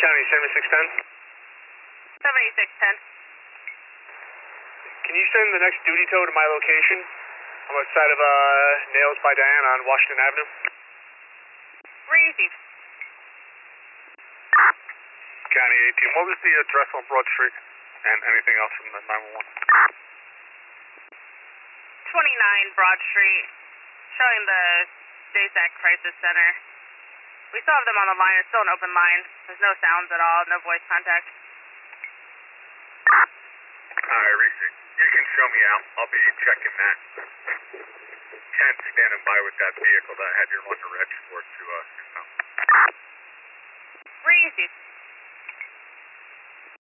County 7610. 7610. Can you send the next duty tow to my location? I'm outside of Nails by Diana on Washington Avenue. Received. County 18, what was the address on Broad Street and anything else from the 911? 29 Broad Street, showing the JSAC Crisis Center. We still have them on the line. It's still an open line. There's no sounds at all, no voice contact. Alright, Reese, you can show me out. I'll be checking that. Ken standing by with that vehicle that I had your under reg for to confirm. Received.